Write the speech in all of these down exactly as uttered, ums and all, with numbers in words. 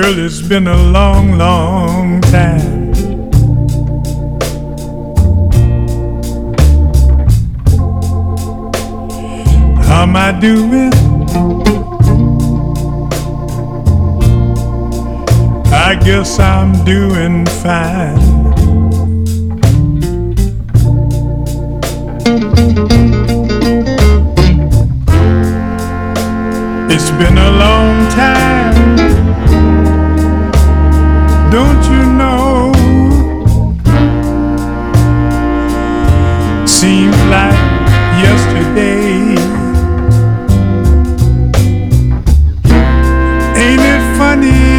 Girl, it's been a long, long time. How am I doing? I guess I'm doing fine. It's been a long time, don't you know? Seems like yesterday. Ain't it funny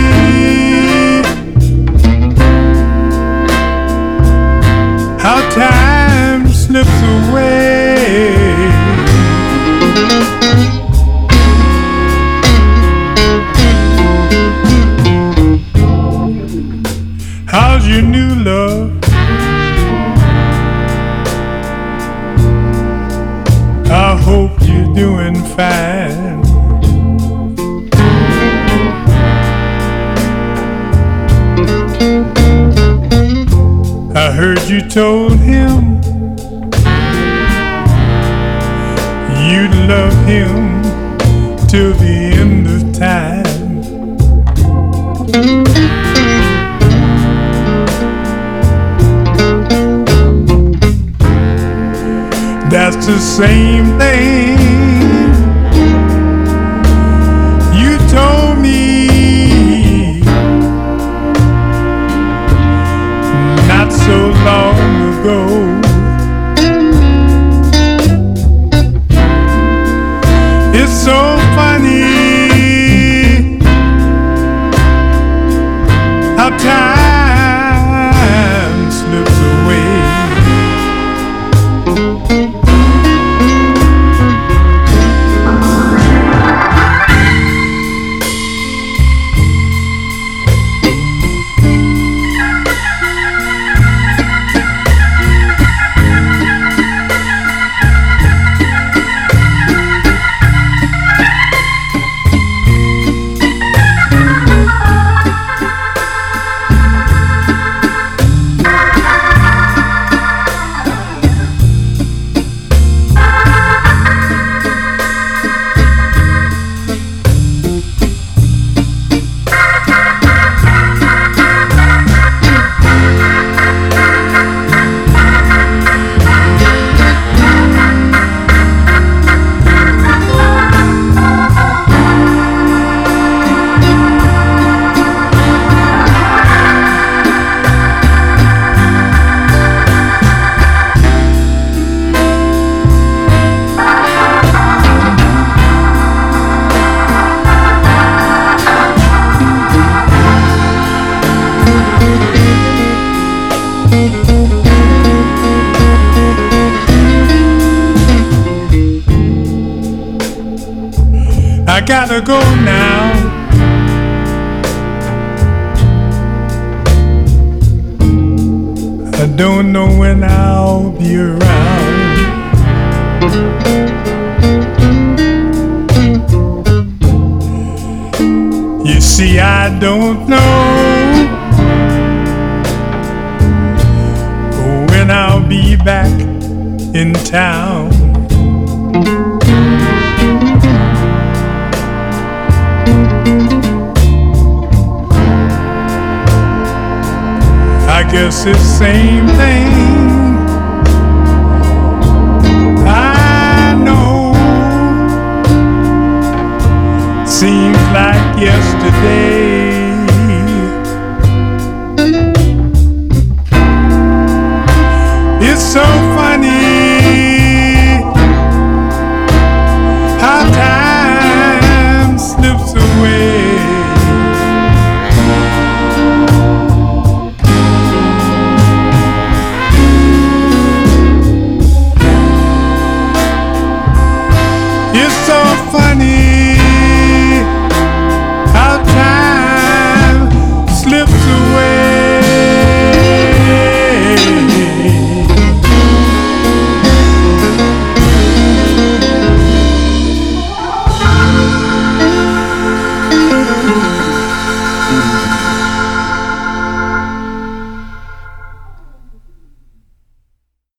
how time slips away? How's your new love? I hope you're doing fine. I heard you told him you'd love him till the end of time. That's the same thing you told me not so long ago. It's so funny how time slips away. I gotta go now. I don't know when I'll be around. You see, I don't know when I'll be back in town. I guess it's the same thing. I know. Seems like yesterday. It's so funny how time slips away. It's so funny